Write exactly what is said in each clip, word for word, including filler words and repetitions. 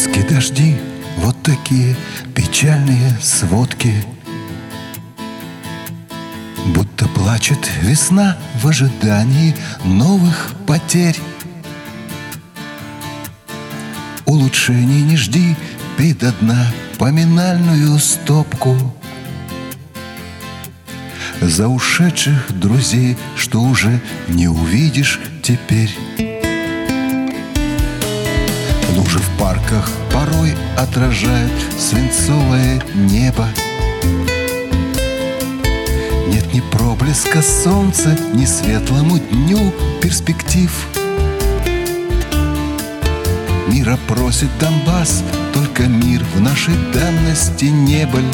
Июньские дожди, вот такие печальные сводки. Будто плачет весна в ожидании новых потерь. Улучшений не жди, пей до дна поминальную стопку за ушедших друзей, что уже не увидишь теперь. Лужи в парках порой отражают свинцовое небо. Нет ни проблеска солнца, ни светлому дню перспектив. Мира просит Донбасс, только мир в нашей данности не был.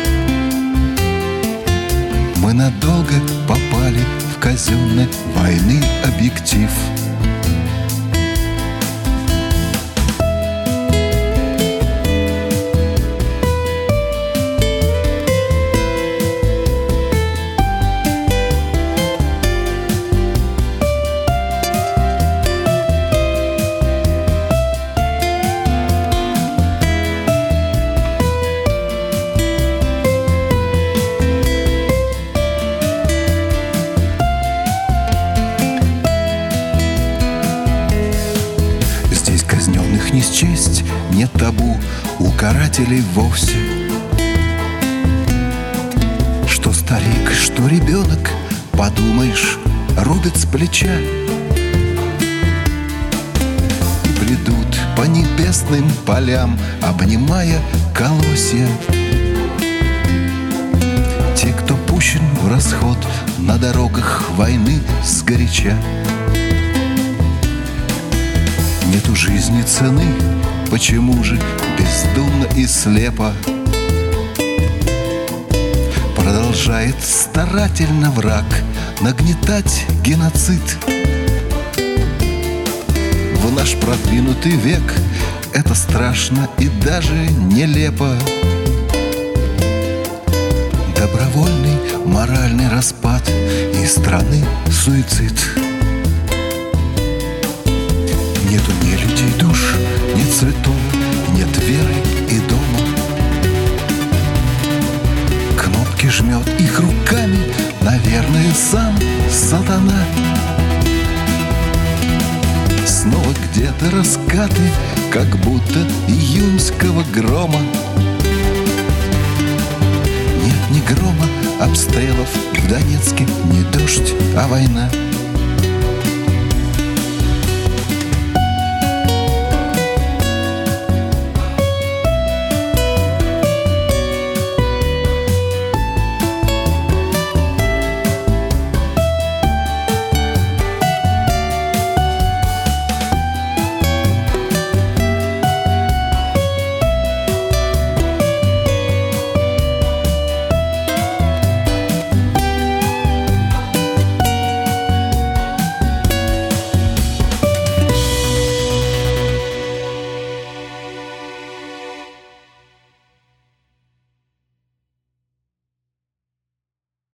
Мы надолго попали в казенной войны объектив. Казненных не счесть, нет табу у карателей вовсе. Что старик, что ребенок, подумаешь, рубят с плеча. И бредут по небесным полям, обнимая колосья. Те, кто пущен в расход на дорогах войны сгоряча. Нету жизни цены, почему же бездумно и слепо продолжает старательно враг нагнетать геноцид? В наш продвинутый век это страшно и даже нелепо. Добровольный моральный распад и страны суицид. Нету ни людей душ, ни цветов, нет веры и дома. Кнопки жмет их руками, наверное, сам сатана. Снова где-то раскаты, как будто июньского грома. Нет ни грома, обстрелов в Донецке, ни дождь, а война.